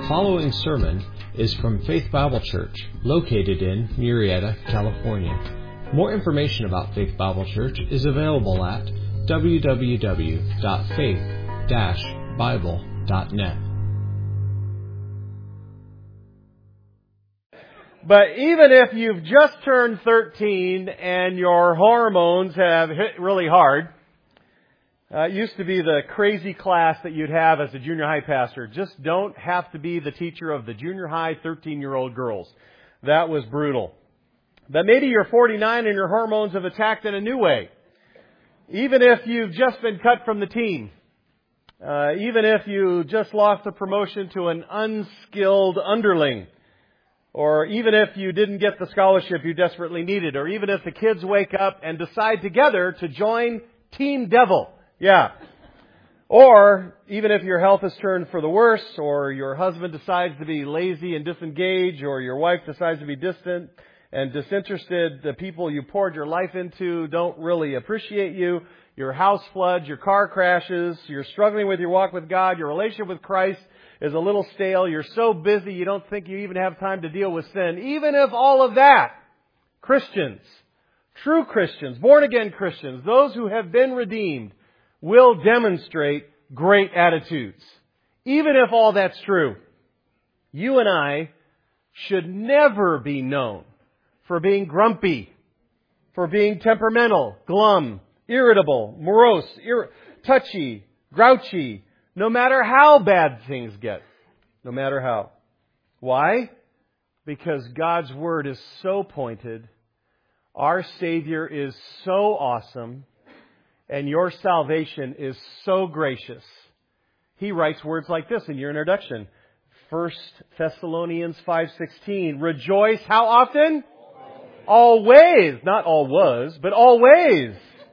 following sermon is from Faith Bible Church, located in Murrieta, California. More information about Faith Bible Church is available at www.faith-bible.net. But even if you've just turned 13 and your hormones have hit really hard, it used to be the crazy class that you'd have as a junior high pastor. Just don't have to be the teacher of the junior high 13-year-old girls. That was brutal. But maybe you're 49 and your hormones have attacked in a new way. Even if you've just been cut from the team. Even if you just lost a promotion to an unskilled underling. Or even if you didn't get the scholarship you desperately needed. Or even if the kids wake up and decide together to join Team Devil. Yeah. Or even if your health has turned for the worse, or your husband decides to be lazy and disengaged, or your wife decides to be distant and disinterested, the people you poured your life into don't really appreciate you, your house floods, your car crashes, you're struggling with your walk with God, your relationship with Christ is a little stale, you're so busy you don't think you even have time to deal with sin. Even if all of that, Christians, true Christians, born-again Christians, those who have been redeemed, will demonstrate great attitudes. Even if all that's true, you and I should never be known for being grumpy, for being temperamental, glum, irritable, morose, touchy, grouchy, no matter how bad things get. No matter how. Why? Because God's Word is so pointed, our Savior is so awesome, and your salvation is so gracious. He writes words like this in your introduction. 1 Thessalonians 5:16. Rejoice how often? Always. Not always, but always.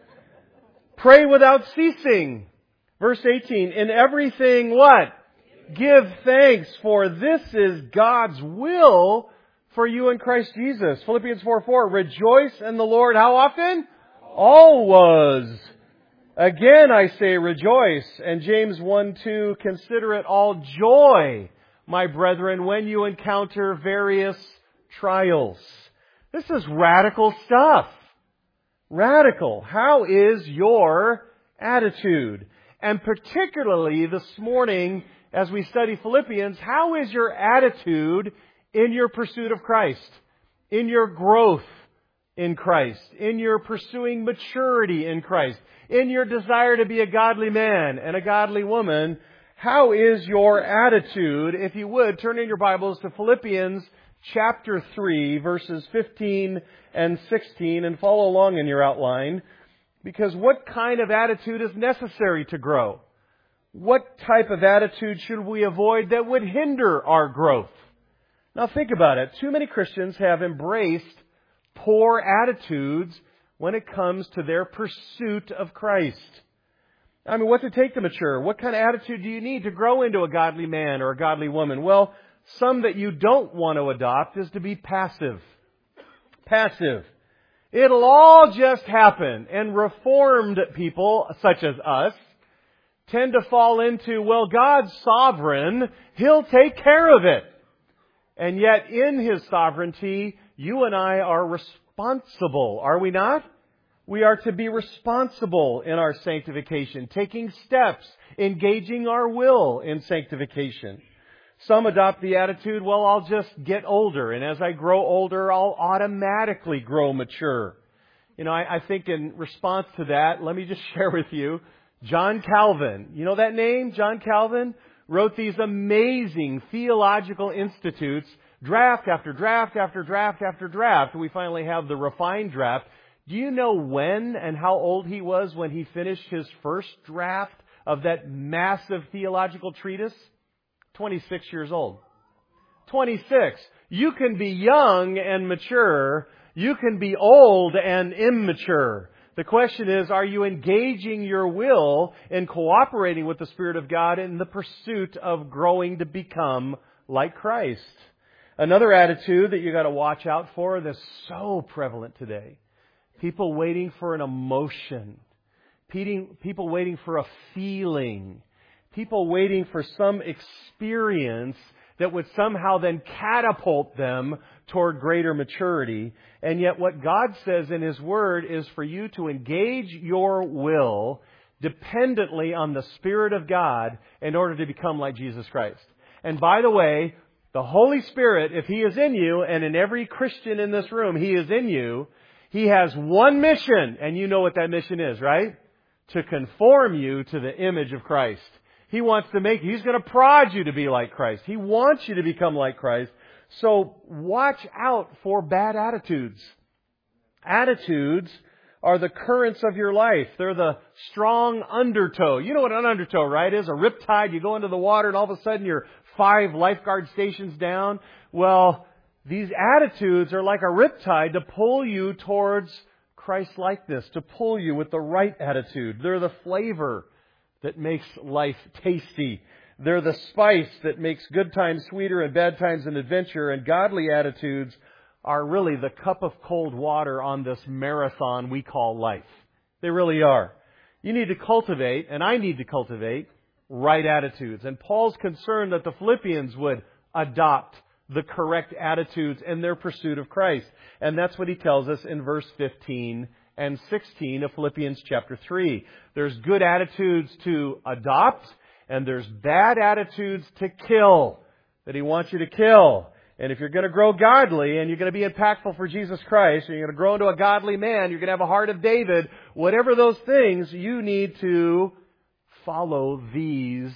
Pray without ceasing. Verse 18. In everything what? Give thanks, for this is God's will for you in Christ Jesus. Philippians 4:4. Rejoice in the Lord how often? Always. Again, I say rejoice. And James 1:2, consider it all joy, my brethren, when you encounter various trials. This is radical stuff. Radical. How is your attitude? And particularly this morning, as we study Philippians, how is your attitude in your pursuit of Christ? In your growth in Christ? In your pursuing maturity in Christ? In your desire to be a godly man and a godly woman, how is your attitude? If you would, turn in your Bibles to Philippians chapter 3, verses 15 and 16, and follow along in your outline. Because what kind of attitude is necessary to grow? What type of attitude should we avoid that would hinder our growth? Now think about it. Too many Christians have embraced poor attitudes when it comes to their pursuit of Christ. I mean, what's it take to mature? What kind of attitude do you need to grow into a godly man or a godly woman? Well, some that you don't want to adopt is to be passive. Passive. It'll all just happen. And reformed people, such as us, tend to fall into, well, God's sovereign. He'll take care of it. And yet, in His sovereignty, you and I are responsible, are we not? We are to be responsible in our sanctification, taking steps, engaging our will in sanctification. Some adopt the attitude, well, I'll just get older, and as I grow older, I'll automatically grow mature. You know, I think in response to that, let me just share with you, John Calvin. You know that name, John Calvin? Wrote these amazing theological institutes, draft after draft after draft after draft. We finally have the refined draft. Do you know when and how old he was when he finished his first draft of that massive theological treatise? 26 years old. 26. You can be young and mature. You can be old and immature. The question is, are you engaging your will in cooperating with the Spirit of God in the pursuit of growing to become like Christ? Another attitude that you got to watch out for that's so prevalent today. People waiting for an emotion. People waiting for a feeling. People waiting for some experience that would somehow then catapult them toward greater maturity. And yet what God says in His Word is for you to engage your will dependently on the Spirit of God in order to become like Jesus Christ. And by the way, the Holy Spirit, if He is in you, and in every Christian in this room, He is in you, He has one mission, and you know what that mission is, right? To conform you to the image of Christ. He wants to make you, He's going to prod you to be like Christ. He wants you to become like Christ. So watch out for bad attitudes. Attitudes are the currents of your life. They're the strong undertow. You know what an undertow, right, is? A riptide. You go into the water and all of a sudden you're 5 lifeguard stations down. Well, these attitudes are like a riptide to pull you towards Christ-likeness, to pull you with the right attitude. They're the flavor that makes life tasty. They're the spice that makes good times sweeter and bad times an adventure. And godly attitudes are really the cup of cold water on this marathon we call life. They really are. You need to cultivate, and I need to cultivate, right attitudes. And Paul's concerned that the Philippians would adopt the correct attitudes in their pursuit of Christ. And that's what he tells us in verse 15 and 16 of Philippians chapter 3. There's good attitudes to adopt, and there's bad attitudes to kill, that he wants you to kill. And if you're going to grow godly and you're going to be impactful for Jesus Christ, and you're going to grow into a godly man, you're going to have a heart of David, whatever those things, you need to follow these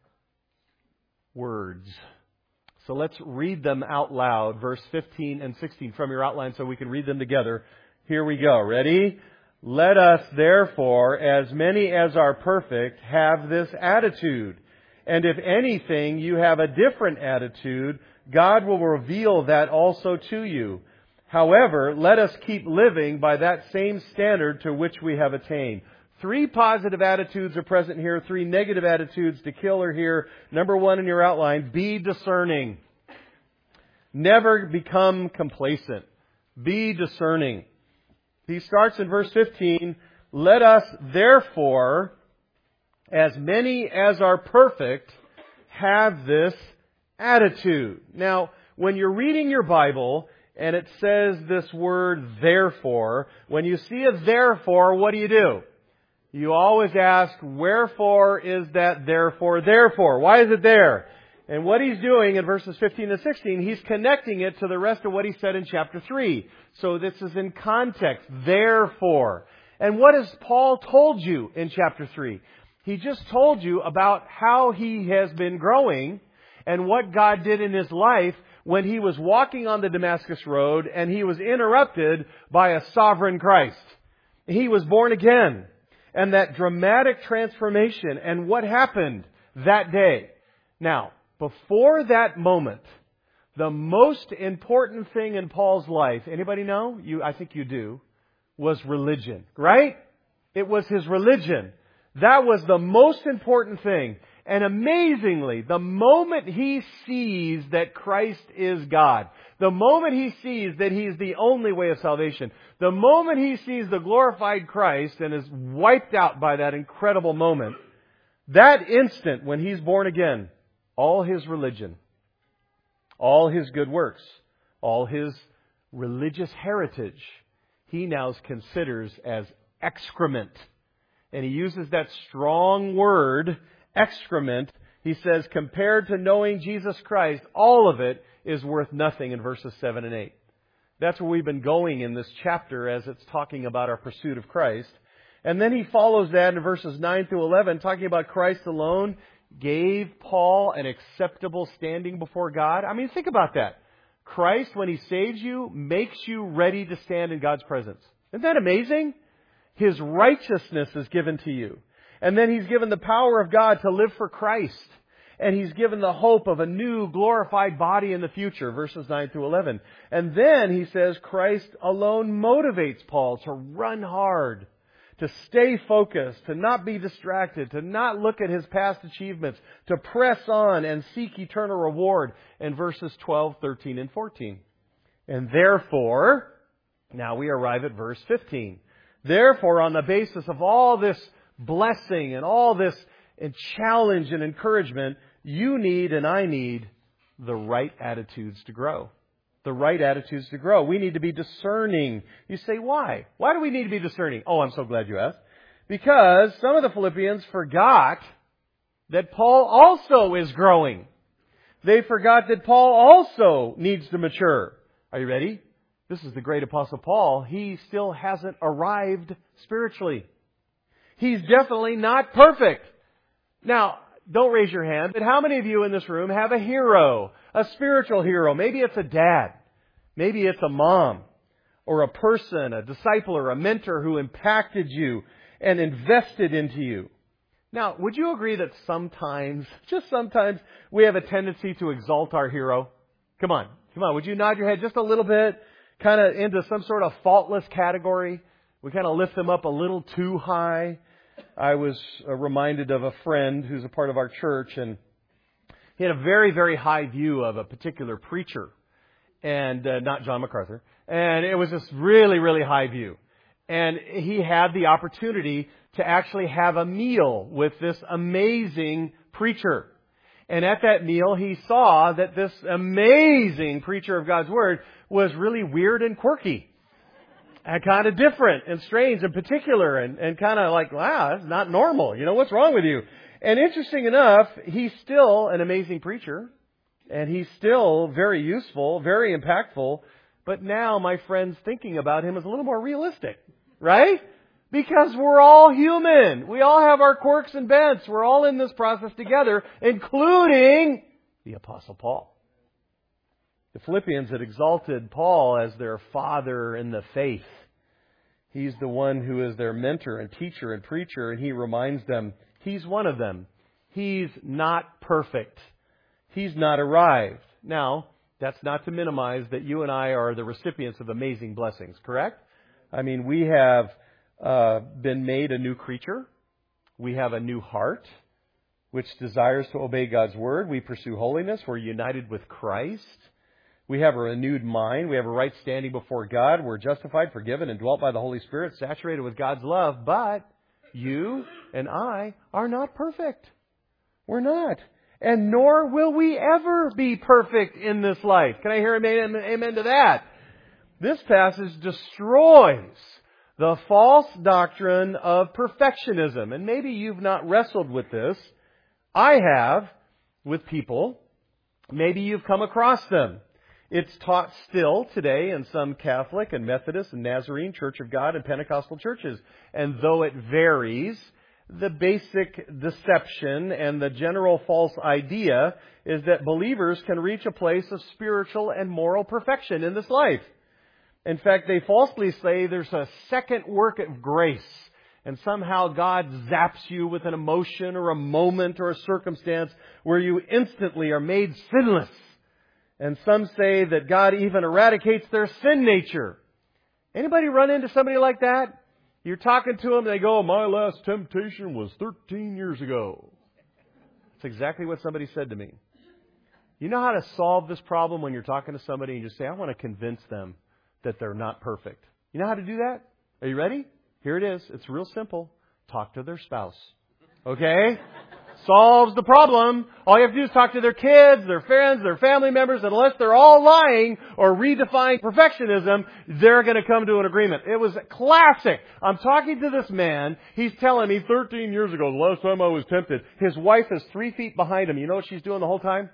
words. So let's read them out loud, verse 15 and 16 from your outline so we can read them together. Here we go. Ready? Let us therefore, as many as are perfect, have this attitude. And if anything you have a different attitude, God will reveal that also to you. However, let us keep living by that same standard to which we have attained. 3 positive attitudes are present here. 3 negative attitudes to kill are here. Number 1 in your outline, be discerning. Never become complacent. Be discerning. He starts in verse 15, let us therefore, as many as are perfect, have this attitude. Now, when you're reading your Bible and it says this word therefore, when you see a therefore, what do? You always ask, wherefore is that therefore? Why is it there? And what he's doing in verses 15 and 16, he's connecting it to the rest of what he said in chapter 3. So this is in context. Therefore. And what has Paul told you in chapter 3? He just told you about how he has been growing and what God did in his life when he was walking on the Damascus Road and he was interrupted by a sovereign Christ. He was born again. And that dramatic transformation and what happened that day. Now, before that moment, the most important thing in Paul's life, anybody know? I think you do, was religion, right? It was his religion. That was the most important thing. And amazingly, the moment he sees that Christ is God, the moment he sees that He's the only way of salvation, the moment he sees the glorified Christ and is wiped out by that incredible moment, that instant when he's born again, all his religion, all his good works, all his religious heritage, he now considers as excrement. And he uses that strong word, excrement. He says, compared to knowing Jesus Christ, all of it is worth nothing in verses 7 and 8. That's where we've been going in this chapter as it's talking about our pursuit of Christ. And then he follows that in verses 9 through 11, talking about Christ alone gave Paul an acceptable standing before God. I mean, think about that. Christ, when He saves you, makes you ready to stand in God's presence. Isn't that amazing? His righteousness is given to you. And then He's given the power of God to live for Christ. And He's given the hope of a new glorified body in the future, verses 9 through 11. And then he says Christ alone motivates Paul to run hard, to stay focused, to not be distracted, to not look at his past achievements, to press on and seek eternal reward in verses 12, 13, and 14. And therefore, now we arrive at verse 15. Therefore, on the basis of all this blessing and all this challenge and encouragement, you need and I need the right attitudes to grow. The right attitudes to grow. We need to be discerning. You say, why? Why do we need to be discerning? Oh, I'm so glad you asked. Because some of the Philippians forgot that Paul also is growing. They forgot that Paul also needs to mature. Are you ready? This is the great Apostle Paul. He still hasn't arrived spiritually. He's definitely not perfect. Now, don't raise your hand, but how many of you in this room have a hero, a spiritual hero? Maybe it's a dad. Maybe it's a mom or a person, a disciple or a mentor who impacted you and invested into you. Now, would you agree that sometimes, just sometimes, we have a tendency to exalt our hero? Come on. Would you nod your head just a little bit, kind of into some sort of faultless category? We kind of lift them up a little too high. I was reminded of a friend who's a part of our church, and he had a very, very high view of a particular preacher, and not John MacArthur. And it was this really, really high view. And he had the opportunity to actually have a meal with this amazing preacher. And at that meal, he saw that this amazing preacher of God's Word was really weird and quirky. And kind of different and strange and particular and kind of like, wow, that's not normal. You know, what's wrong with you? And interesting enough, he's still an amazing preacher. And he's still very useful, very impactful. But now my friend's thinking about him is a little more realistic. Right? Because we're all human. We all have our quirks and bents. We're all in this process together, including the Apostle Paul. The Philippians had exalted Paul as their father in the faith. He's the one who is their mentor and teacher and preacher, and he reminds them, he's one of them. He's not perfect. He's not arrived. Now, that's not to minimize that you and I are the recipients of amazing blessings, correct? I mean, we have been made a new creature. We have a new heart, which desires to obey God's Word. We pursue holiness. We're united with Christ. We have a renewed mind. We have a right standing before God. We're justified, forgiven, and dwelt by the Holy Spirit, saturated with God's love. But you and I are not perfect. We're not. And nor will we ever be perfect in this life. Can I hear an amen to that? This passage destroys the false doctrine of perfectionism. And maybe you've not wrestled with this. I have with people. Maybe you've come across them. It's taught still today in some Catholic and Methodist and Nazarene, Church of God and Pentecostal churches. And though it varies, the basic deception and the general false idea is that believers can reach a place of spiritual and moral perfection in this life. In fact, they falsely say there's a second work of grace, and somehow God zaps you with an emotion or a moment or a circumstance where you instantly are made sinless. And some say that God even eradicates their sin nature. Anybody run into somebody like that? You're talking to them, and they go, my last temptation was 13 years ago. That's exactly what somebody said to me. You know how to solve this problem when you're talking to somebody and you just say, I want to convince them that they're not perfect. You know how to do that? Are you ready? Here it is. It's real simple. Talk to their spouse. Okay? Solves the problem. All you have to do is talk to their kids, their friends, their family members. Unless they're all lying or redefining perfectionism, they're going to come to an agreement. It was classic. I'm talking to this man. He's telling me 13 years ago, the last time I was tempted. His wife is 3 feet behind him. You know what she's doing the whole time?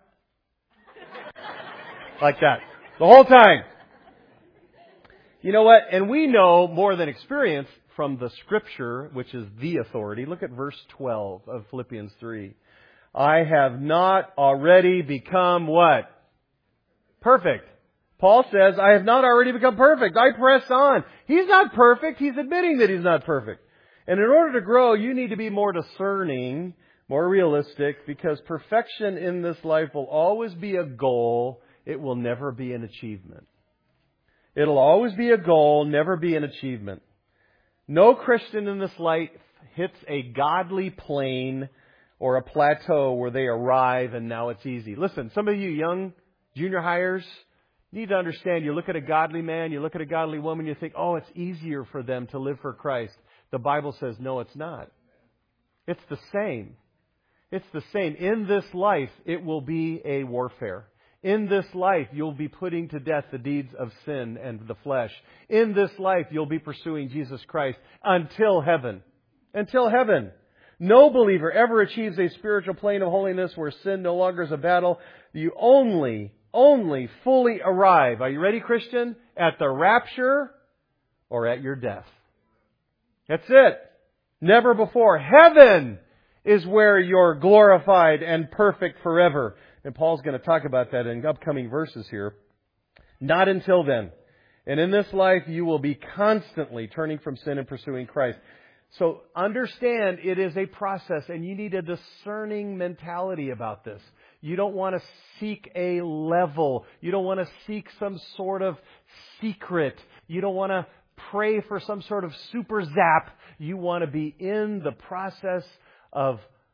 Like that. The whole time. You know what? And we know more than experience from the Scripture, which is the authority. Look at verse 12 of Philippians 3. I have not already become what? Perfect. Paul says, I have not already become perfect. I press on. He's not perfect. He's admitting that he's not perfect. And in order to grow, you need to be more discerning, more realistic, because perfection in this life will always be a goal. It will never be an achievement. It'll always be a goal, never be an achievement. No Christian in this life hits a godly plane or a plateau where they arrive and now it's easy. Listen, some of you young junior hires need to understand, you look at a godly man, you look at a godly woman, you think, oh, it's easier for them to live for Christ. The Bible says, no, it's not. It's the same. It's the same. In this life, it will be a warfare. In this life, you'll be putting to death the deeds of sin and the flesh. In this life, you'll be pursuing Jesus Christ until heaven. Until heaven. No believer ever achieves a spiritual plane of holiness where sin no longer is a battle. You only fully arrive, are you ready, Christian? At the rapture or at your death. That's it. Never before. Heaven is where you're glorified and perfect forever. And Paul's going to talk about that in upcoming verses here. Not until then. And in this life, you will be constantly turning from sin and pursuing Christ. So understand it is a process, and you need a discerning mentality about this. You don't want to seek a level. You don't want to seek some sort of secret. You don't want to pray for some sort of super zap. You want to be in the process of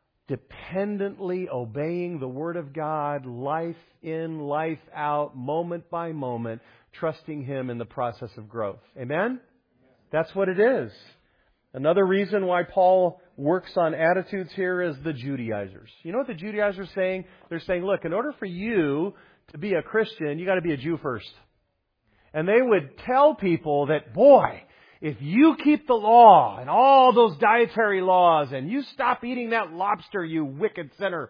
dependently obeying the Word of God, life in, life out, moment by moment, trusting Him in the process of growth. Amen? That's what it is. Another reason why Paul works on attitudes here is the Judaizers. You know what the Judaizers are saying? They're saying, look, in order for you to be a Christian, you got to be a Jew first. And they would tell people that, boy, if you keep the law and all those dietary laws and you stop eating that lobster, you wicked sinner,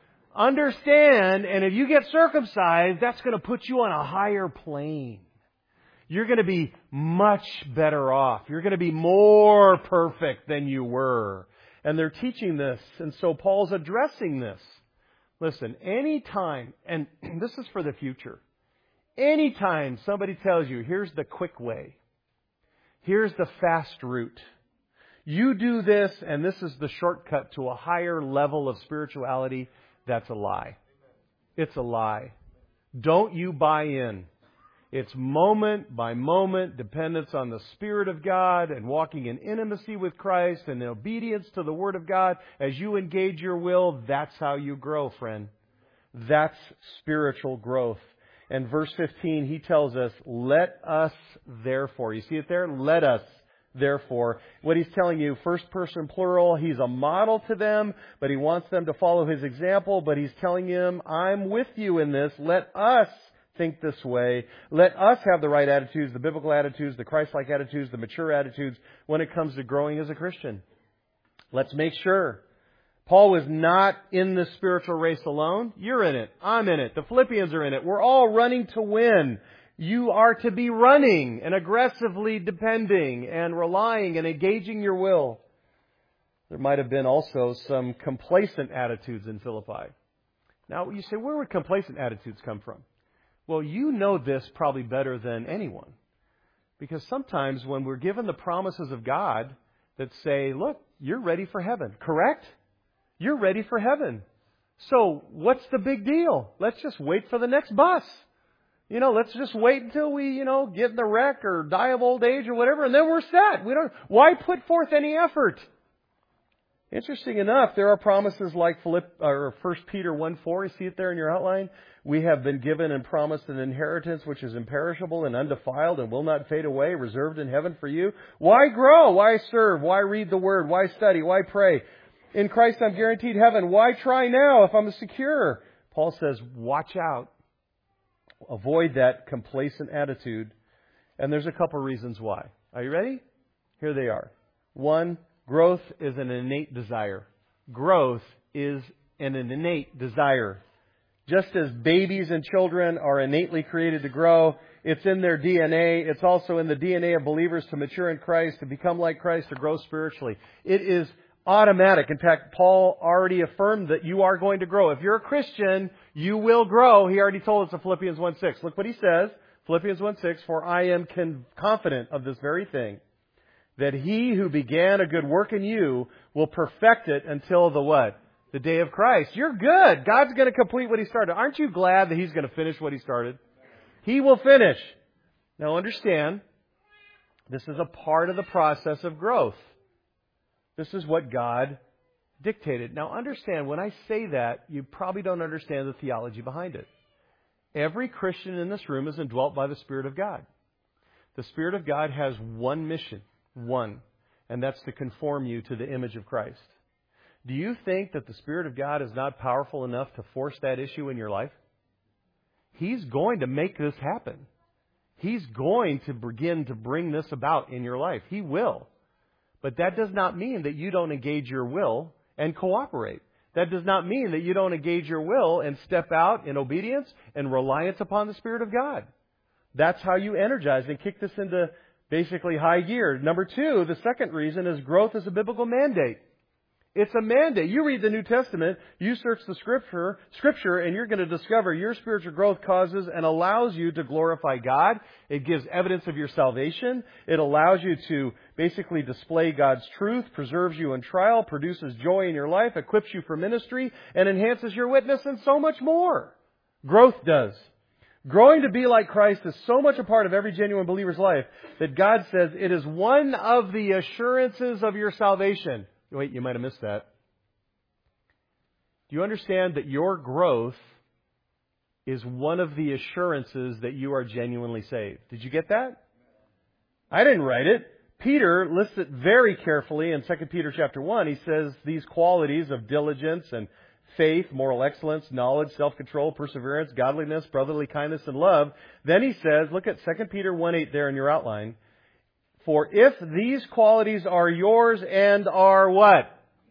understand, and if you get circumcised, that's going to put you on a higher plane. You're going to be much better off. You're going to be more perfect than you were. And they're teaching this. And so Paul's addressing this. Listen, anytime, and this is for the future, anytime somebody tells you, here's the quick way, here's the fast route, you do this and this is the shortcut to a higher level of spirituality, that's a lie. It's a lie. Don't you buy in. It's moment by moment dependence on the Spirit of God and walking in intimacy with Christ and obedience to the Word of God. As you engage your will, that's how you grow, friend. That's spiritual growth. And verse 15, he tells us, let us therefore. You see it there? Let us therefore. What he's telling you, first person plural, he's a model to them, but he wants them to follow his example. But he's telling them, I'm with you in this. Let us think this way. Let us have the right attitudes, the biblical attitudes, the Christ-like attitudes, the mature attitudes when it comes to growing as a Christian. Let's make sure. Paul was not in the spiritual race alone. You're in it. I'm in it. The Philippians are in it. We're all running to win. You are to be running and aggressively depending and relying and engaging your will. There might have been also some complacent attitudes in Philippi. Now, you say, where would complacent attitudes come from? Well, you know this probably better than anyone. Because sometimes when we're given the promises of God that say, look, you're ready for heaven, correct? You're ready for heaven. So what's the big deal? Let's just wait for the next bus. Let's just wait until we, get in the wreck or die of old age or whatever, and then we're set. Why put forth any effort? Interesting enough, there are promises like 1 Peter 1:4. You see it there in your outline? We have been given and promised an inheritance which is imperishable and undefiled and will not fade away, reserved in heaven for you. Why grow? Why serve? Why read the Word? Why study? Why pray? In Christ I'm guaranteed heaven. Why try now if I'm secure? Paul says, watch out. Avoid that complacent attitude. And there's a couple reasons why. Are you ready? Here they are. 1, growth is an innate desire. Growth is an innate desire. Just as babies and children are innately created to grow, it's in their DNA. It's also in the DNA of believers to mature in Christ, to become like Christ, to grow spiritually. It is automatic. In fact, Paul already affirmed that you are going to grow. If you're a Christian, you will grow. He already told us in Philippians 1:6. Look what he says. Philippians 1:6, for I am confident of this very thing, that he who began a good work in you will perfect it until the what? The day of Christ. You're good. God's going to complete what He started. Aren't you glad that He's going to finish what He started? He will finish. Now understand, this is a part of the process of growth. This is what God dictated. Now understand, when I say that, you probably don't understand the theology behind it. Every Christian in this room is indwelt by the Spirit of God. The Spirit of God has one mission, and that's to conform you to the image of Christ. Do you think that the Spirit of God is not powerful enough to force that issue in your life? He's going to make this happen. He's going to begin to bring this about in your life. He will. But that does not mean that you don't engage your will and cooperate. That does not mean that you don't engage your will and step out in obedience and reliance upon the Spirit of God. That's how you energize and kick this into basically high gear. Number 2, the second reason is growth is a biblical mandate. It's a mandate. You read the New Testament, you search the Scripture, and you're going to discover your spiritual growth causes and allows you to glorify God. It gives evidence of your salvation. It allows you to basically display God's truth, preserves you in trial, produces joy in your life, equips you for ministry, and enhances your witness, and so much more. Growth does. Growing to be like Christ is so much a part of every genuine believer's life that God says it is one of the assurances of your salvation. Wait, you might have missed that. Do you understand that your growth is one of the assurances that you are genuinely saved? Did you get that? I didn't write it. Peter lists it very carefully in 2 Peter chapter 1. He says these qualities of diligence and faith, moral excellence, knowledge, self-control, perseverance, godliness, brotherly kindness, and love. Then he says, look at 2 Peter 1:8 there in your outline. For if these qualities are yours and are what?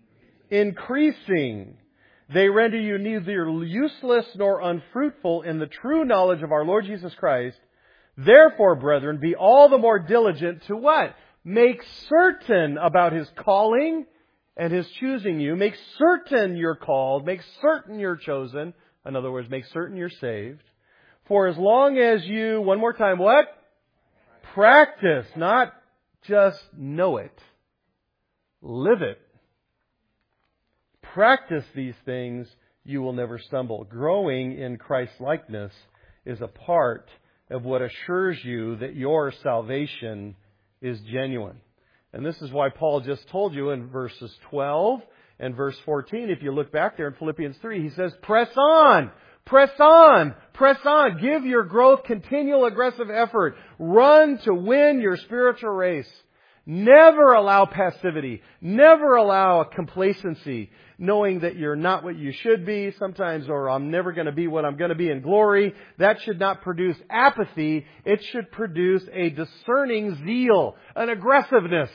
Increasing, they render you neither useless nor unfruitful in the true knowledge of our Lord Jesus Christ. Therefore, brethren, be all the more diligent to what? Make certain about His calling and His choosing you. Make certain you're called. Make certain you're chosen. In other words, make certain you're saved. For as long as you, one more time, what? Practice, not just know it. Live it. Practice these things, you will never stumble. Growing in Christ's likeness is a part of what assures you that your salvation is genuine. And this is why Paul just told you in verses 12 and verse 14, if you look back there in Philippians 3, he says, press on! Press on! Press on! Give your growth continual aggressive effort. Run to win your spiritual race. Never allow passivity. Never allow complacency, knowing that you're not what you should be sometimes, or I'm never going to be what I'm going to be in glory. That should not produce apathy. It should produce a discerning zeal, an aggressiveness.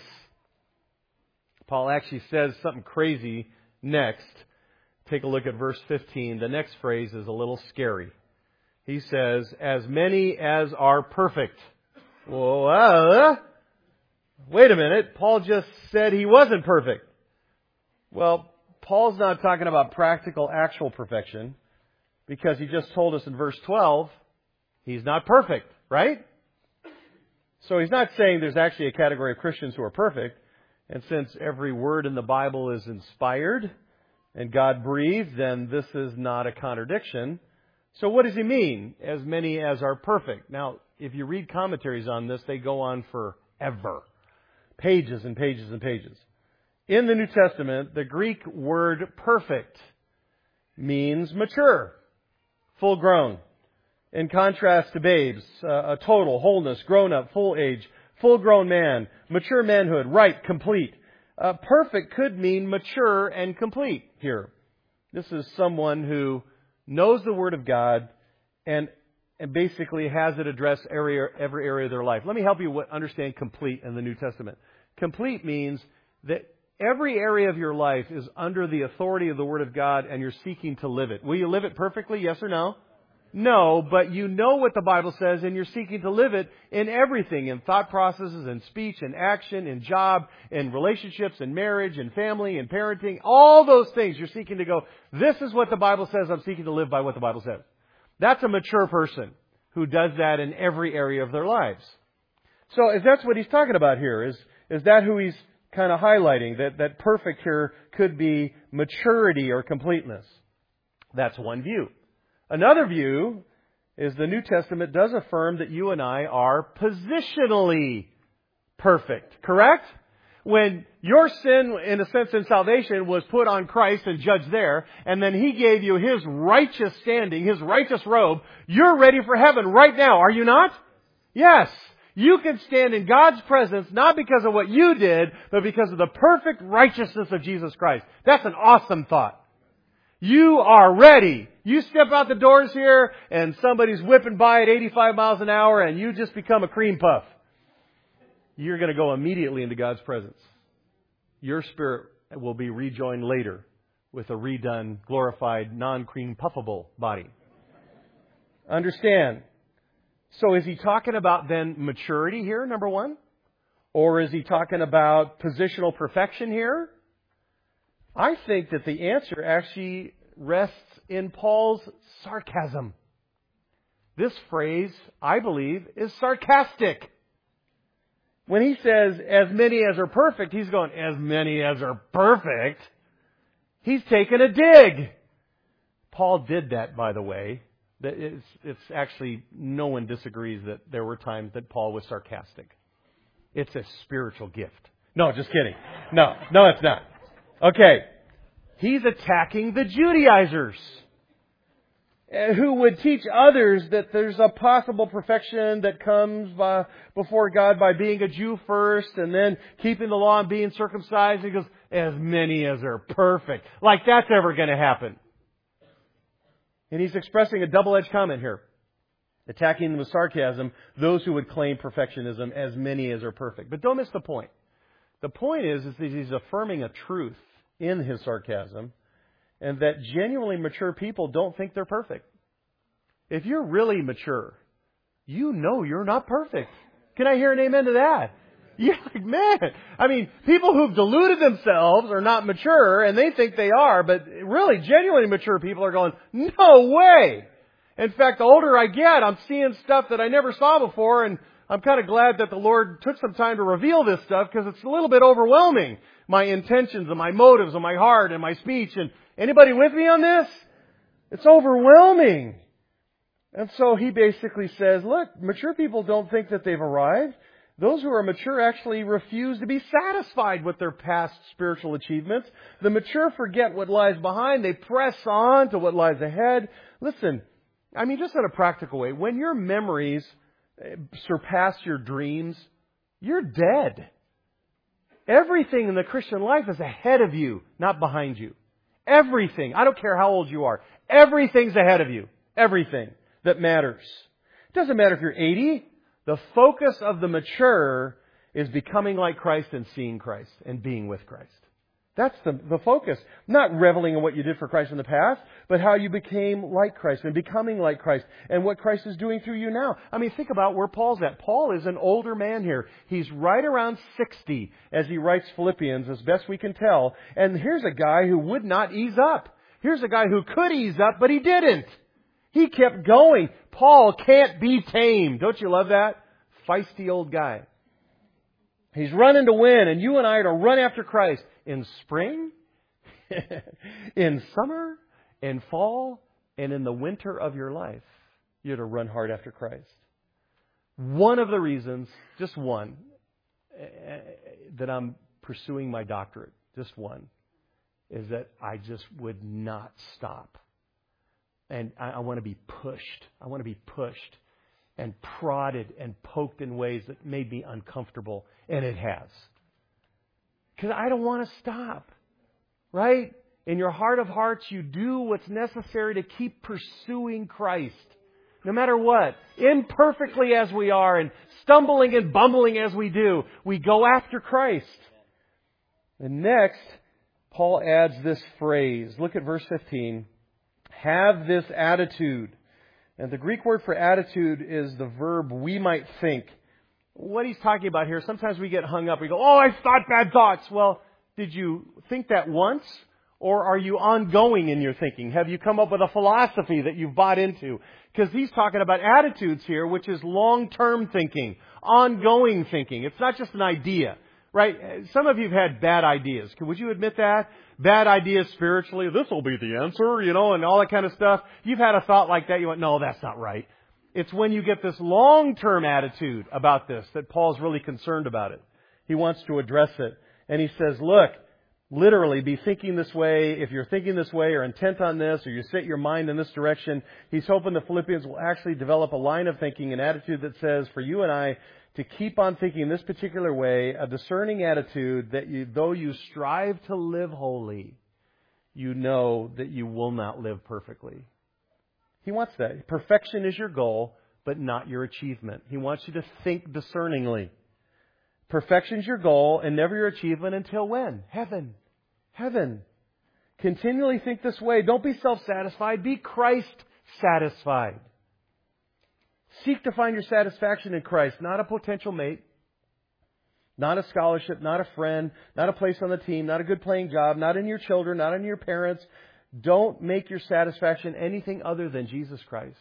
Paul actually says something crazy next. Take a look at verse 15. The next phrase is a little scary. He says, as many as are perfect. Whoa, wait a minute. Paul just said he wasn't perfect. Well, Paul's not talking about practical, actual perfection, because he just told us in verse 12, he's not perfect, right? So he's not saying there's actually a category of Christians who are perfect. And since every word in the Bible is inspired and God breathed, then this is not a contradiction. So what does he mean? As many as are perfect. Now, if you read commentaries on this, they go on forever. Pages and pages and pages. In the New Testament, the Greek word perfect means mature, full grown. In contrast to babes, a total, wholeness, grown up, full age, full grown man, mature manhood, right, complete. Perfect could mean mature and complete here. This is someone who knows the Word of God and basically has it address every area of their life. Let me help you understand complete in the New Testament. Complete means that every area of your life is under the authority of the Word of God and you're seeking to live it. Will you live it perfectly? Yes or no? No, but you know what the Bible says and you're seeking to live it in everything, in thought processes, in speech, in action, in job, in relationships, in marriage, in family, in parenting. All those things you're seeking to go, this is what the Bible says, I'm seeking to live by what the Bible says. That's a mature person who does that in every area of their lives. So if that's what he's talking about here, is that who he's kind of highlighting? That perfect here could be maturity or completeness. That's one view. Another view is the New Testament does affirm that you and I are positionally perfect. Correct? When your sin, in a sense, in salvation was put on Christ and judged there, and then He gave you His righteous standing, His righteous robe, you're ready for heaven right now, are you not? Yes. You can stand in God's presence not because of what you did, but because of the perfect righteousness of Jesus Christ. That's an awesome thought. You are ready. You step out the doors here and somebody's whipping by at 85 miles an hour and you just become a cream puff. You're going to go immediately into God's presence. Your spirit will be rejoined later with a redone, glorified, non-cream puffable body. Understand. So is he talking about then maturity here, number one? Or is he talking about positional perfection here? I think that the answer actually rests in Paul's sarcasm. This phrase, I believe, is sarcastic. When he says, as many as are perfect, he's going, as many as are perfect? He's taken a dig. Paul did that, by the way. It's actually, no one disagrees that there were times that Paul was sarcastic. It's a spiritual gift. No, just kidding. No, it's not. Okay. He's attacking the Judaizers who would teach others that there's a possible perfection that comes before God by being a Jew first and then keeping the law and being circumcised. He goes, as many as are perfect. Like that's ever going to happen. And he's expressing a double-edged comment here. Attacking them with sarcasm, those who would claim perfectionism, as many as are perfect. But don't miss the point. The point is that he's affirming a truth in his sarcasm, and that genuinely mature people don't think they're perfect. If you're really mature, you know you're not perfect. Can I hear an amen to that? You're like, man, I mean, people who've deluded themselves are not mature, and they think they are, but really, genuinely mature people are going, no way! In fact, the older I get, I'm seeing stuff that I never saw before, and I'm kind of glad that the Lord took some time to reveal this stuff, because it's a little bit overwhelming. My intentions and my motives and my heart and my speech. And anybody with me on this? It's overwhelming. And so he basically says, look, mature people don't think that they've arrived. Those who are mature actually refuse to be satisfied with their past spiritual achievements. The mature forget what lies behind. They press on to what lies ahead. Listen, I mean, just in a practical way, when your memories surpass your dreams, you're dead. Everything in the Christian life is ahead of you, not behind you. Everything. I don't care how old you are. Everything's ahead of you. Everything that matters. It doesn't matter if you're 80. The focus of the mature is becoming like Christ and seeing Christ and being with Christ. That's the focus. Not reveling in what you did for Christ in the past, but how you became like Christ and becoming like Christ and what Christ is doing through you now. I mean, think about where Paul's at. Paul is an older man here. He's right around 60 as he writes Philippians, as best we can tell. And here's a guy who would not ease up. Here's a guy who could ease up, but he didn't. He kept going. Paul can't be tamed. Don't you love that? Feisty old guy. He's running to win, and you and I are to run after Christ. In spring, in summer, in fall, and in the winter of your life, you're to run hard after Christ. One of the reasons, just one, that I'm pursuing my doctorate, just one, is that I just would not stop. And I want to be pushed. I want to be pushed and prodded and poked in ways that made me uncomfortable. And it has. Because I don't want to stop. Right? In your heart of hearts, you do what's necessary to keep pursuing Christ. No matter what. Imperfectly as we are and stumbling and bumbling as we do, we go after Christ. And next, Paul adds this phrase. Look at verse 15. Have this attitude. And the Greek word for attitude is the verb we might think. What he's talking about here, sometimes we get hung up. We go, oh, I thought bad thoughts. Well, did you think that once? Or are you ongoing in your thinking? Have you come up with a philosophy that you've bought into? Because he's talking about attitudes here, which is long-term thinking, ongoing thinking. It's not just an idea, right? Some of you have had bad ideas. Would you admit that? Bad ideas spiritually. This will be the answer, and all that kind of stuff. You've had a thought like that. You went, no, that's not right. It's when you get this long-term attitude about this that Paul's really concerned about it. He wants to address it. And he says, look, literally be thinking this way. If you're thinking this way or intent on this or you set your mind in this direction, he's hoping the Philippians will actually develop a line of thinking, an attitude that says for you and I to keep on thinking this particular way, a discerning attitude that though you strive to live holy, you know that you will not live perfectly. He wants that. Perfection is your goal, but not your achievement. He wants you to think discerningly. Perfection's your goal and never your achievement until when? Heaven. Heaven. Continually think this way. Don't be self-satisfied. Be Christ-satisfied. Seek to find your satisfaction in Christ, not a potential mate, not a scholarship, not a friend, not a place on the team, not a good paying job, not in your children, not in your parents. Don't make your satisfaction anything other than Jesus Christ.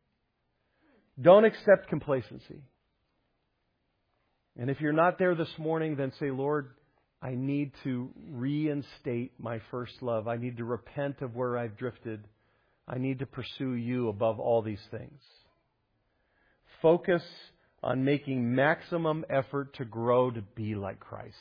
Don't accept complacency. And if you're not there this morning, then say, Lord, I need to reinstate my first love. I need to repent of where I've drifted. I need to pursue you above all these things. Focus on making maximum effort to grow to be like Christ.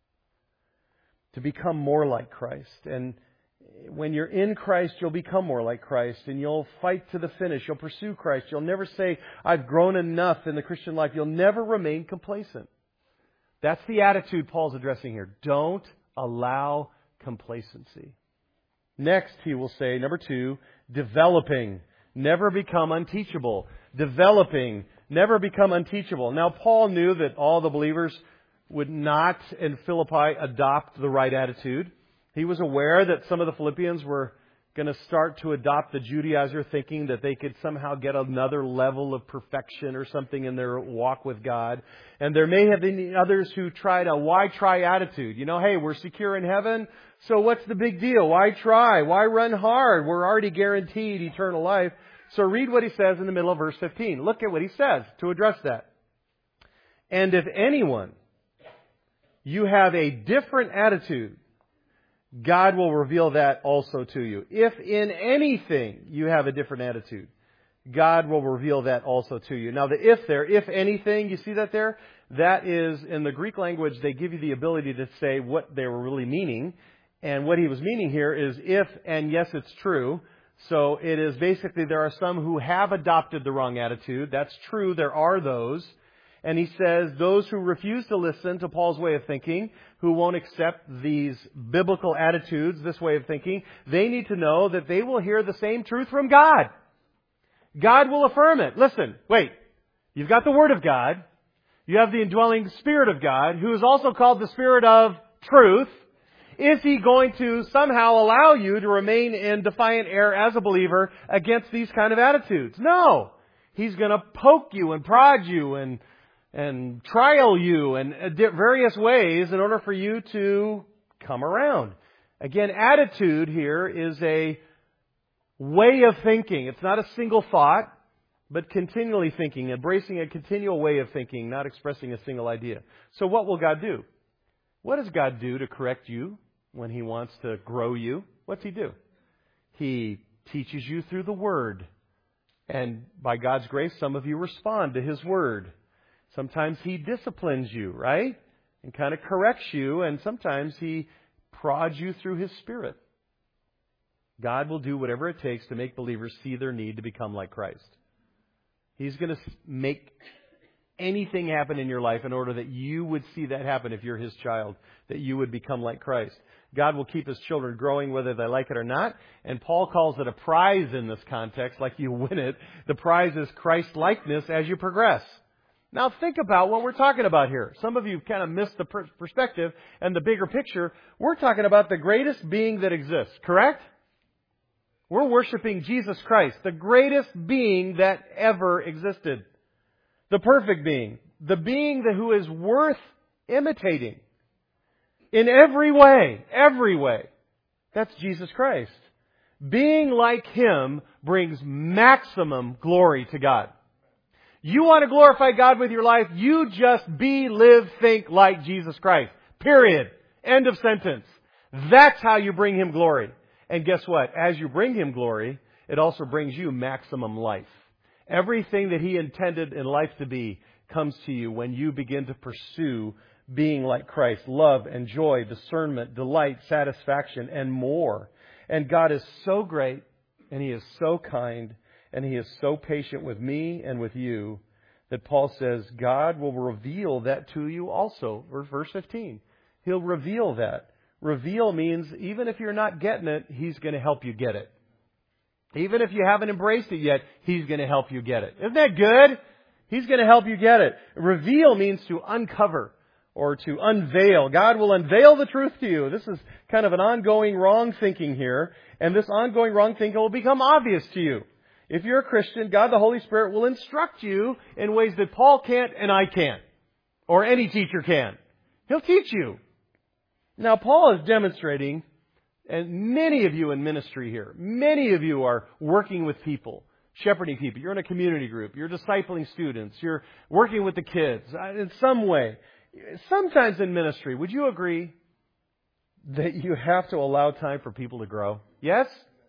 To become more like Christ. And when you're in Christ, you'll become more like Christ. And you'll fight to the finish. You'll pursue Christ. You'll never say, I've grown enough in the Christian life. You'll never remain complacent. That's the attitude Paul's addressing here. Don't allow complacency. Next, he will say, number 2, developing. Never become unteachable. Developing. Never become unteachable. Now, Paul knew that all the believers would not in Philippi adopt the right attitude. He was aware that some of the Philippians were going to start to adopt the Judaizer thinking that they could somehow get another level of perfection or something in their walk with God. And there may have been others who tried a why try attitude. You know, hey, we're secure in heaven, so what's the big deal? Why try? Why run hard? We're already guaranteed eternal life. So read what he says in the middle of verse 15. Look at what he says to address that. And if anyone, you have a different attitude, God will reveal that also to you. If in anything you have a different attitude, God will reveal that also to you. Now the if there, if anything, you see that there? That is, in the Greek language, they give you the ability to say what they were really meaning. And what he was meaning here is if and yes, it's true. So it is basically there are some who have adopted the wrong attitude. That's true. There are those. And he says those who refuse to listen to Paul's way of thinking, who won't accept these biblical attitudes, this way of thinking, they need to know that they will hear the same truth from God. God will affirm it. Listen, wait. You've got the Word of God. You have the indwelling Spirit of God, who is also called the Spirit of Truth. Is He going to somehow allow you to remain in defiant error as a believer against these kind of attitudes? No. He's going to poke you and prod you and trial you in various ways in order for you to come around. Again, attitude here is a way of thinking. It's not a single thought, but continually thinking, embracing a continual way of thinking, not expressing a single idea. So what will God do? What does God do to correct you when He wants to grow you? What's He do? He teaches you through the Word. And by God's grace, some of you respond to His Word. Sometimes He disciplines you, right? And kind of corrects you. And sometimes He prods you through His Spirit. God will do whatever it takes to make believers see their need to become like Christ. He's going to make anything happen in your life in order that you would see that happen if you're His child, that you would become like Christ. God will keep His children growing whether they like it or not. And Paul calls it a prize in this context, like you win it. The prize is Christ-likeness as you progress. Now think about what we're talking about here. Some of you kind of missed the perspective and the bigger picture. We're talking about the greatest being that exists, correct? We're worshiping Jesus Christ, the greatest being that ever existed. The perfect being. The being who is worth imitating. In every way. Every way. That's Jesus Christ. Being like Him brings maximum glory to God. You want to glorify God with your life, you just be, live, think like Jesus Christ. Period. End of sentence. That's how you bring Him glory. And guess what? As you bring Him glory, it also brings you maximum life. Everything that He intended in life to be comes to you when you begin to pursue being like Christ. Love and joy, discernment, delight, satisfaction, and more. And God is so great, and He is so kind, and He is so patient with me and with you that Paul says God will reveal that to you also. Verse 15. He'll reveal that. Reveal means even if you're not getting it, He's going to help you get it. Even if you haven't embraced it yet, He's going to help you get it. Isn't that good? He's going to help you get it. Reveal means to uncover or to unveil. God will unveil the truth to you. This is kind of an ongoing wrong thinking here. And this ongoing wrong thinking will become obvious to you. If you're a Christian, God the Holy Spirit will instruct you in ways that Paul can't and I can't. Or any teacher can. He'll teach you. Now, Paul is demonstrating, and many of you in ministry here, many of you are working with people, shepherding people. You're in a community group. You're discipling students. You're working with the kids in some way. Sometimes in ministry, would you agree that you have to allow time for people to grow? Yes?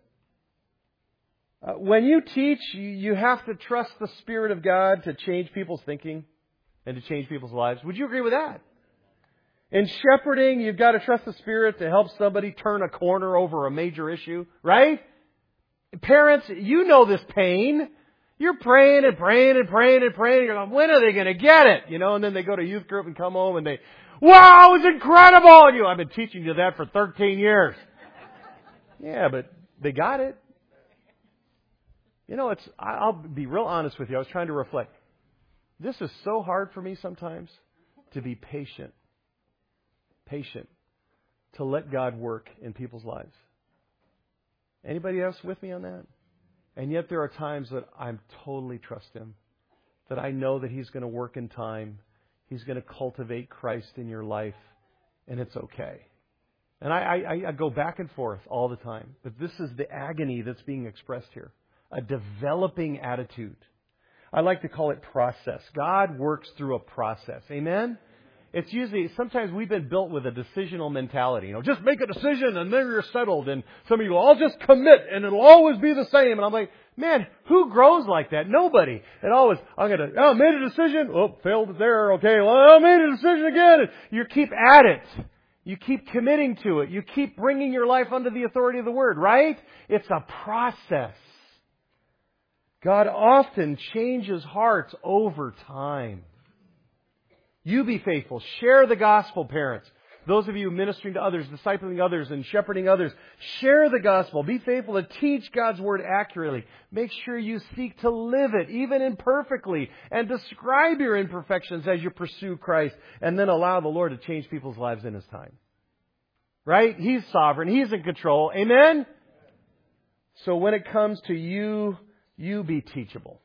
When you teach, you have to trust the Spirit of God to change people's thinking and to change people's lives. Would you agree with that? In shepherding, you've got to trust the Spirit to help somebody turn a corner over a major issue, right? Parents, you know this pain. You're praying and praying and praying and praying. You're going, when are they going to get it? You know, and then they go to youth group and come home and they, wow, it was incredible. And I've been teaching you that for 13 years. Yeah, but they got it. You know, I'll be real honest with you. I was trying to reflect. This is so hard for me sometimes to be patient. Patient. To let God work in people's lives. Anybody else with me on that? And yet there are times that I totally trust Him. That I know that He's going to work in time. He's going to cultivate Christ in your life. And it's okay. And I go back and forth all the time. But this is the agony that's being expressed here. A developing attitude. I like to call it process. God works through a process. Amen? It's usually, sometimes we've been built with a decisional mentality. You know, just make a decision and then you're settled. And some of you go, I'll just commit and it'll always be the same. And I'm like, man, who grows like that? Nobody. It always, made a decision. Oh, failed it there. Okay, well, I made a decision again. And you keep at it. You keep committing to it. You keep bringing your life under the authority of the Word, right? It's a process. God often changes hearts over time. You be faithful. Share the gospel, parents. Those of you ministering to others, discipling others, and shepherding others, share the gospel. Be faithful to teach God's Word accurately. Make sure you seek to live it, even imperfectly, and describe your imperfections as you pursue Christ, and then allow the Lord to change people's lives in His time. Right? He's sovereign. He's in control. Amen? So when it comes to you be teachable.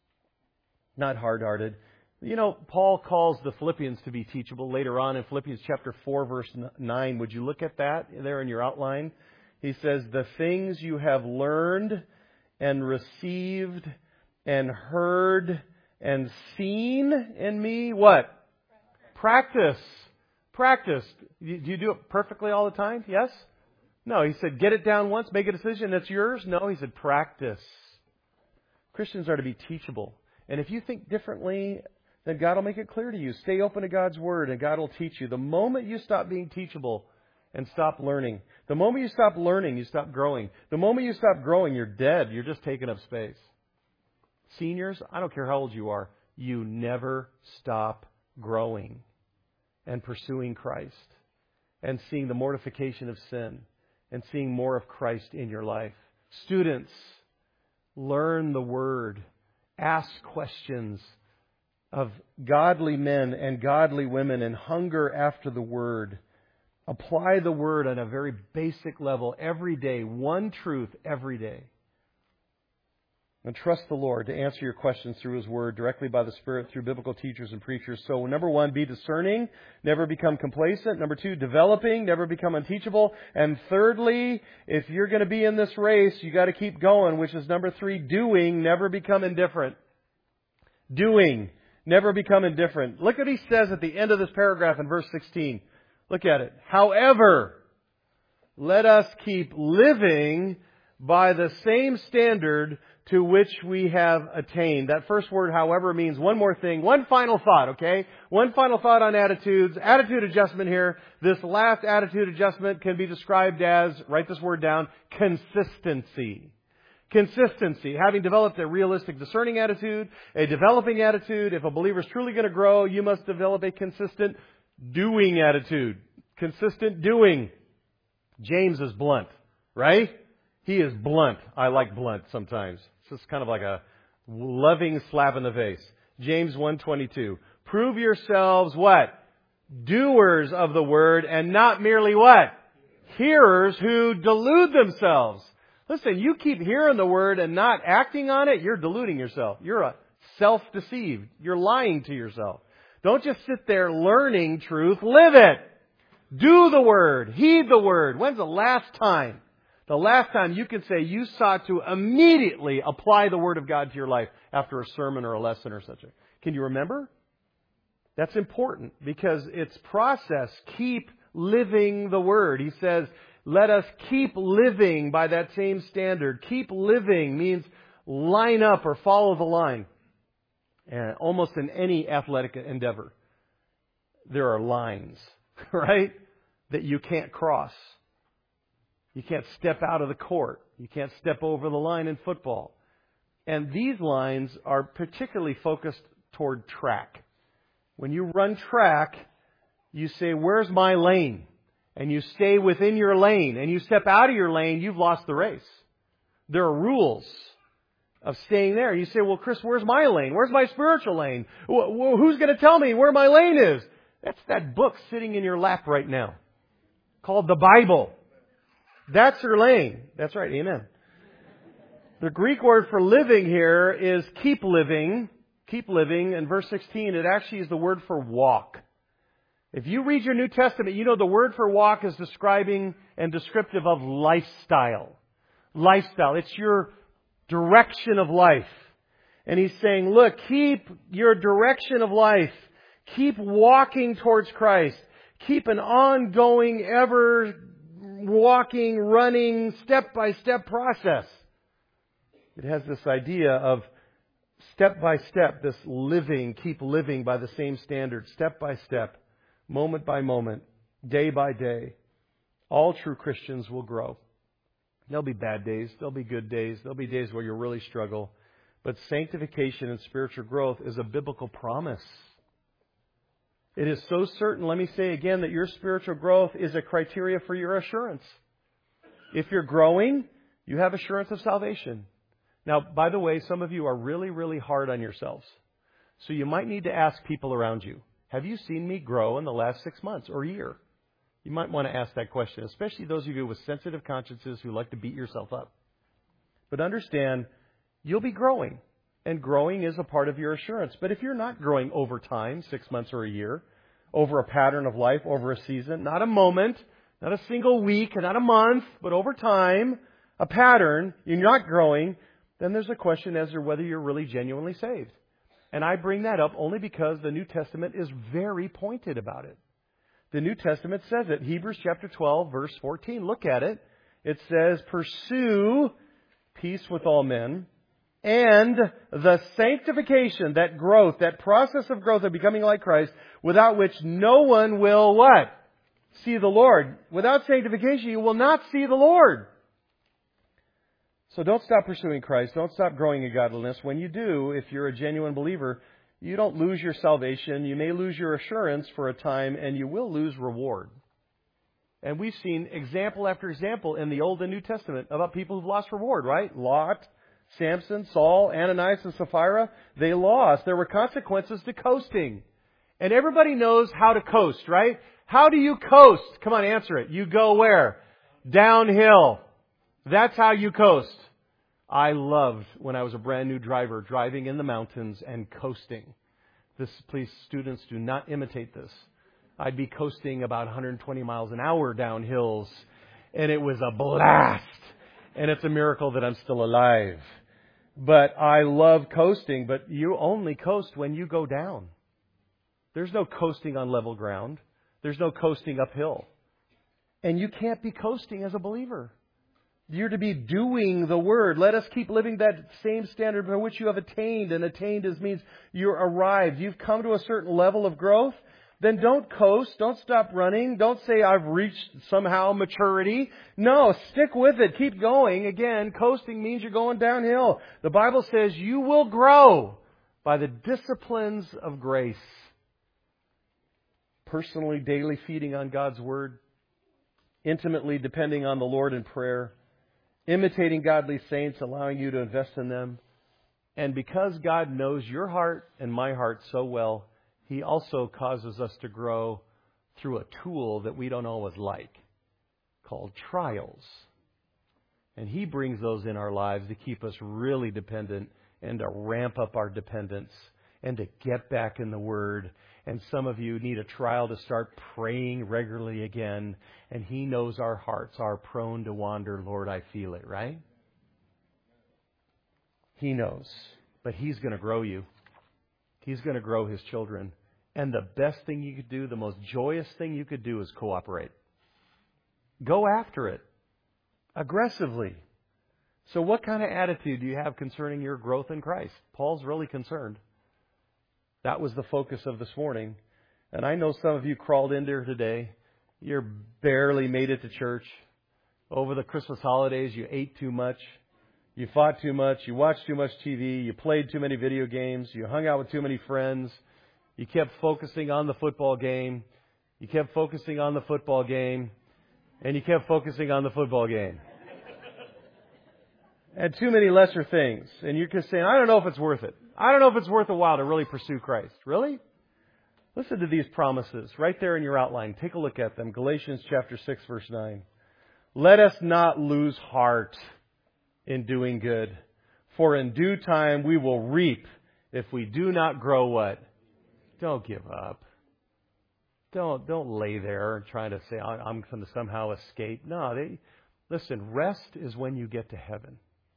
Not hard-hearted. You know, Paul calls the Philippians to be teachable later on in Philippians chapter 4, verse 9. Would you look at that there in your outline? He says, the things you have learned and received and heard and seen in me, what? Practice. Practice. Do you do it perfectly all the time? Yes? No, he said, get it down once, make a decision, it's yours. No, he said, practice. Christians are to be teachable. And if you think differently, then God will make it clear to you. Stay open to God's Word and God will teach you. The moment you stop being teachable and stop learning, the moment you stop learning, you stop growing. The moment you stop growing, you're dead. You're just taking up space. Seniors, I don't care how old you are, you never stop growing and pursuing Christ and seeing the mortification of sin and seeing more of Christ in your life. Students, learn the Word. Ask questions of godly men and godly women and hunger after the Word. Apply the Word on a very basic level every day. One truth every day. And trust the Lord to answer your questions through His Word directly by the Spirit through biblical teachers and preachers. So, number one, be discerning. Never become complacent. Number two, developing. Never become unteachable. And thirdly, if you're going to be in this race, you got to keep going, which is number three, doing. Never become indifferent. Doing. Never become indifferent. Look what he says at the end of this paragraph in verse 16. Look at it. However, let us keep living by the same standard to which we have attained. That first word, however, means one more thing. One final thought, okay? One final thought on attitudes. Attitude adjustment here. This last attitude adjustment can be described as, write this word down, consistency. Consistency. Having developed a realistic discerning attitude, a developing attitude, if a believer is truly going to grow, you must develop a consistent doing attitude. Consistent doing. James is blunt, right? He is blunt. I like blunt sometimes. It's just kind of like a loving slap in the face. James 1:22. Prove yourselves what? Doers of the word and not merely what? Hearers who delude themselves. Listen, you keep hearing the word and not acting on it, you're deluding yourself. You're a self-deceived. You're lying to yourself. Don't just sit there learning truth. Live it. Do the word. Heed the word. When's the last time you can say you sought to immediately apply the word of God to your life after a sermon or a lesson or such? Can you remember? That's important because it's process. Keep living the word. He says, let us keep living by that same standard. Keep living means line up or follow the line. And almost in any athletic endeavor, there are lines, right, that you can't cross. You can't step out of the court. You can't step over the line in football. And these lines are particularly focused toward track. When you run track, you say, where's my lane? And you stay within your lane. And you step out of your lane, you've lost the race. There are rules of staying there. You say, well, Chris, where's my lane? Where's my spiritual lane? Who's going to tell me where my lane is? That's that book sitting in your lap right now called the Bible. That's your lane. That's right. Amen. The Greek word for living here is keep living. Keep living. In verse 16, it actually is the word for walk. If you read your New Testament, you know the word for walk is describing and descriptive of lifestyle. Lifestyle. It's your direction of life. And he's saying, look, keep your direction of life. Keep walking towards Christ. Keep an ongoing, ever walking, running, step-by-step process. It has this idea of step by step, this living, keep living by the same standard, step by step, moment by moment, day by day. All true Christians will grow. There'll be bad days. There'll be good days. There'll be days where you'll really struggle. But sanctification and spiritual growth is a biblical promise. It is so certain, let me say again, that your spiritual growth is a criteria for your assurance. If you're growing, you have assurance of salvation. Now, by the way, some of you are really, really hard on yourselves. So you might need to ask people around you, have you seen me grow in the last 6 months or year? You might want to ask that question, especially those of you with sensitive consciences who like to beat yourself up. But understand, you'll be growing. And growing is a part of your assurance. But if you're not growing over time, 6 months or a year, over a pattern of life, over a season, not a moment, not a single week, not a month, but over time, a pattern, you're not growing, then there's a question as to whether you're really genuinely saved. And I bring that up only because the New Testament is very pointed about it. The New Testament says it. Hebrews chapter 12, verse 14. Look at it. It says, pursue peace with all men and the sanctification, that growth, that process of growth of becoming like Christ, without which no one will what? See the Lord. Without sanctification, you will not see the Lord. So don't stop pursuing Christ. Don't stop growing in godliness. When you do, if you're a genuine believer, you don't lose your salvation. You may lose your assurance for a time, and you will lose reward. And we've seen example after example in the Old and New Testament about people who've lost reward, right? Lot, Samson, Saul, Ananias, and Sapphira, they lost. There were consequences to coasting. And everybody knows how to coast, right? How do you coast? Come on, answer it. You go where? Downhill. That's how you coast. I loved, when I was a brand new driver, driving in the mountains and coasting. Please, students, do not imitate this. I'd be coasting about 120 miles an hour down hills, and it was a blast. And it's a miracle that I'm still alive. But I love coasting, but you only coast when you go down. There's no coasting on level ground. There's no coasting uphill. And you can't be coasting as a believer. You're to be doing the Word. Let us keep living that same standard by which you have attained. And attained means you're arrived. You've come to a certain level of growth. Then don't coast. Don't stop running. Don't say, I've reached somehow maturity. No, stick with it. Keep going. Again, coasting means you're going downhill. The Bible says you will grow by the disciplines of grace. Personally, daily feeding on God's Word. intimately depending on the Lord in prayer, imitating godly saints, allowing you to invest in them. And because God knows your heart and my heart so well, He also causes us to grow through a tool that we don't always like, called trials. And He brings those in our lives to keep us really dependent and to ramp up our dependence and to get back in the Word. And some of you need a trial to start praying regularly again. And He knows our hearts are prone to wander. Lord, I feel it, right? He knows. But He's going to grow you. He's going to grow His children. And the best thing you could do, the most joyous thing you could do is cooperate. Go after it. Aggressively. So what kind of attitude do you have concerning your growth in Christ? Paul's really concerned. That was the focus of this morning. And I know some of you crawled in there today. You barely made it to church. Over the Christmas holidays, you ate too much. You fought too much. You watched too much TV. You played too many video games. You hung out with too many friends. You kept focusing on the football game. You kept focusing on the football game. And you kept focusing on the football game. And too many lesser things. And you're just saying, I don't know if it's worth it. I don't know if it's worth a while to really pursue Christ. Really? Listen to these promises right there in your outline. Take a look at them. Galatians chapter 6, verse 9. Let us not lose heart in doing good, for in due time we will reap if we do not grow what? Don't give up. Don't lay there and try to say, I'm going to somehow escape. No, listen, rest is when you get to heaven.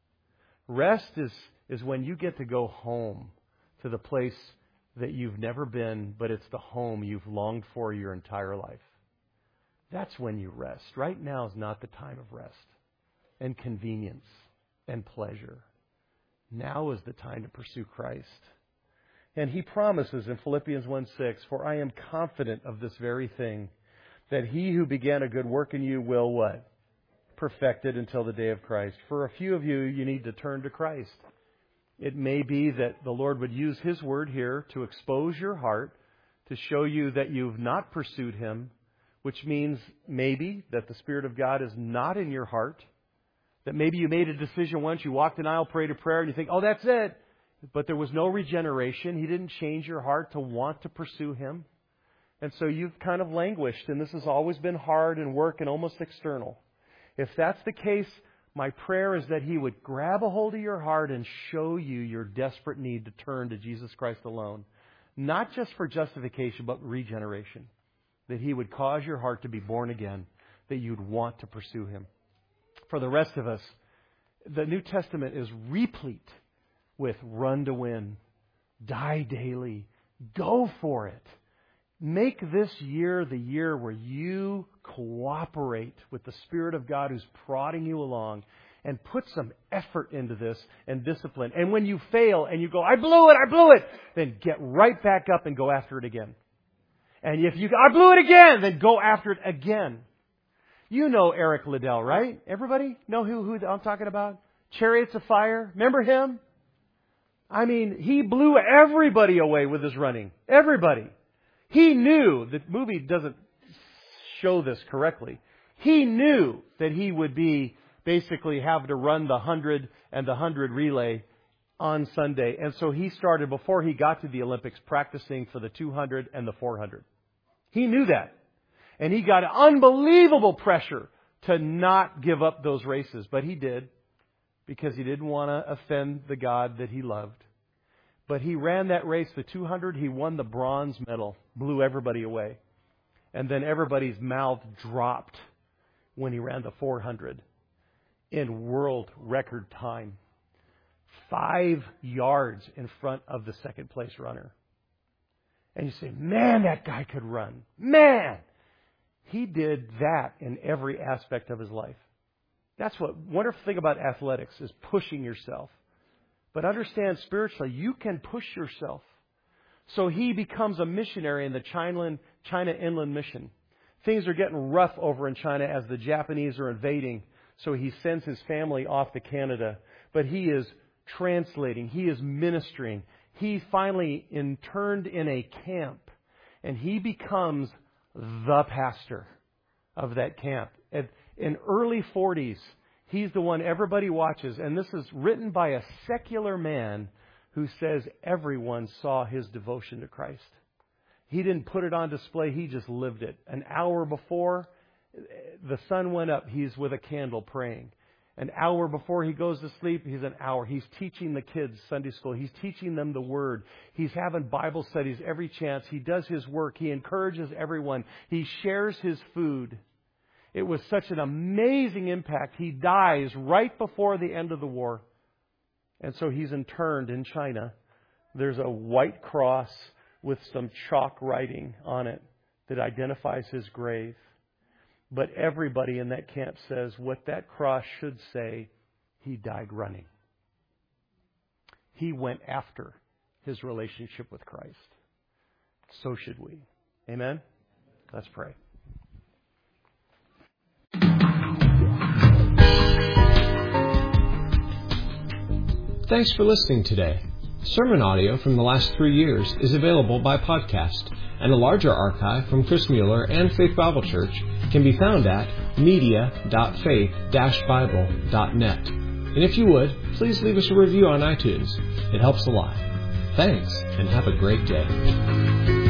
Rest is when you get to go home to the place that you've never been, but it's the home you've longed for your entire life. That's when you rest. Right now is not the time of rest and convenience and pleasure. Now is the time to pursue Christ. And He promises in Philippians 1:6, for I am confident of this very thing, that He who began a good work in you will what? Perfect it until the day of Christ. For a few of you, you need to turn to Christ. It may be that the Lord would use His word here to expose your heart, to show you that you've not pursued Him, which means maybe that the Spirit of God is not in your heart, that maybe you made a decision once, you walked an aisle, prayed a prayer, and you think, oh, that's it. But there was no regeneration. He didn't change your heart to want to pursue Him. And so you've kind of languished, and this has always been hard and work and almost external. If that's the case, my prayer is that He would grab a hold of your heart and show you your desperate need to turn to Jesus Christ alone. Not just for justification, but regeneration. That He would cause your heart to be born again, that you'd want to pursue Him. For the rest of us, the New Testament is replete with run to win, die daily, go for it. Make this year the year where you cooperate with the Spirit of God who's prodding you along and put some effort into this and discipline. And when you fail and you go, I blew it, then get right back up and go after it again. And if I blew it again, then go after it again. You know Eric Liddell, right? Everybody know who I'm talking about? Chariots of Fire. Remember him? I mean, he blew everybody away with his running. Everybody. He knew, the movie doesn't show this correctly. He knew that he would basically have to run the 100 and the 100 relay on Sunday. And so he started, before he got to the Olympics, practicing for the 200 and the 400. He knew that. And he got unbelievable pressure to not give up those races. But he did, because he didn't want to offend the God that he loved. But he ran that race, the 200. He won the bronze medal, blew everybody away. And then everybody's mouth dropped when he ran the 400 in world record time. 5 yards in front of the second place runner. And you say, man, that guy could run. Man! He did that in every aspect of his life. That's what wonderful thing about athletics is pushing yourself. But understand spiritually, you can push yourself. So he becomes a missionary in the China Inland Mission. Things are getting rough over in China as the Japanese are invading. So he sends his family off to Canada. But he is translating. He is ministering. He finally interned in a camp. And he becomes the pastor of that camp. in early 40s. He's the one everybody watches. And this is written by a secular man who says everyone saw his devotion to Christ. He didn't put it on display. He just lived it. An hour before the sun went up, he's with a candle praying. An hour before he goes to sleep, he's an hour. He's teaching the kids Sunday school. He's teaching them the Word. He's having Bible studies every chance. He does his work. He encourages everyone. He shares his food. It was such an amazing impact. He dies right before the end of the war. And so he's interned in China. There's a white cross with some chalk writing on it that identifies his grave. But everybody in that camp says what that cross should say, he died running. He went after his relationship with Christ. So should we. Amen? Let's pray. Thanks for listening today. Sermon audio from the last 3 years is available by podcast, and a larger archive from Chris Mueller and Faith Bible Church can be found at media.faith-bible.net. And if you would, please leave us a review on iTunes. It helps a lot. Thanks, and have a great day.